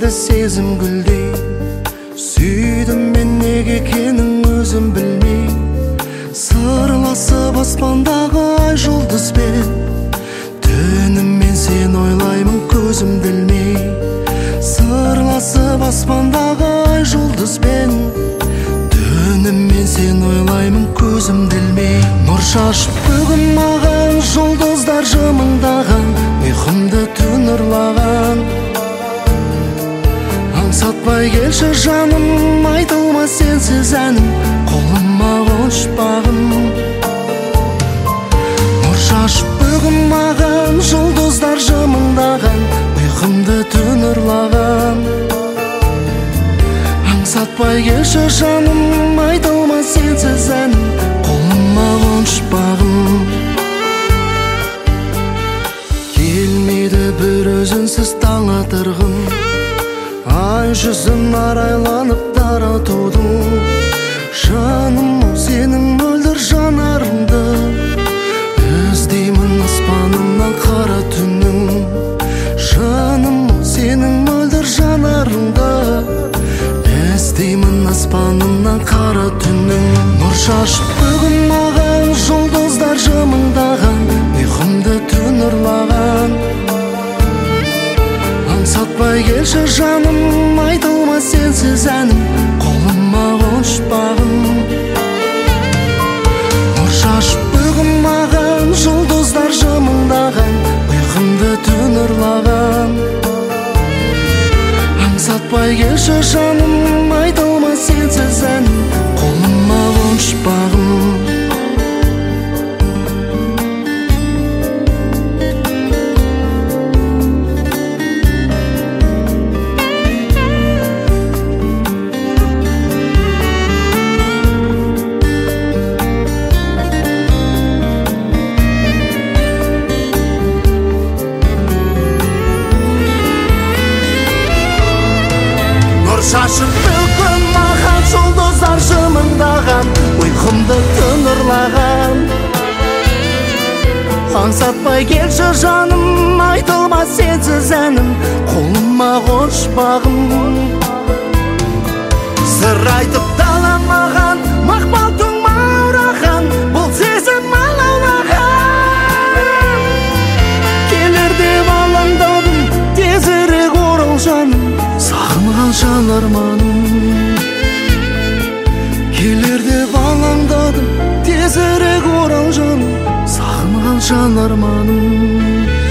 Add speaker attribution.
Speaker 1: келді сезім гүлдей. Сүйдім мен неге екенін өзім білмей. Сырласып аспандағы ай жұлдызбен, түнімен сен ойлаймын көзімді ілмей. Сырласып аспандағы ай жұлдызбен, түнімен сен ойлаймын көзімді ілмей. Нұр шашып бүгін маған жұлдыздар жымыңдаған, ұйқымды түн ұрлаған. Аңсатпай келші жаным, айтылмас сенсіз әнім, қолыма қонышпағым. Нұр шашып бүгін маған жұлдыздар жымыңдаған, ұйқымды түн ұрлаған. Аңсатпай келші жаным, айтылмас сенсіз әнім, қолыма қонышпағым. Келмейді бір өзінсіз таң атырғым, ай жүзін арайланып таратудың. Жаным сенің мөлдір жанарыңды, іздеймін аспанымнан қара түннің. Жаным сенің мөлдір жанарыңды, іздеймін аспанымнан қара түннің. Нұр шашып бүгін маған жұлдыздар жымыңдаған, ұйқымды түн ұрлаған. Аңсатпай келші жаным, айтылмас сенсіз әнім, қолыма қонышпағым. Нұр шашып бүгін маған жұлдыздар жымыңдаған, ұйқымды түн ұрлаған. Аңсатпай келші жаным, айтылмас сенсіз әнім, қолыма қонышпағым. Шашып бүгін маған жұлдыздар жымыңдаған, ұйқымды түн ұрлаған. Аңсатпай келші жаным, айтылмас сенсіз әнім, қолыма қонышпағым. Сыр айтып дала маған, мақпал түн маураған, бұл сезім алаулаған. Келер деп алаңдадым, тезірек орал жаным, сағынған жан арманым. Келер деп алаңдадым, тезірек орал жаным, сағынған жан арманым.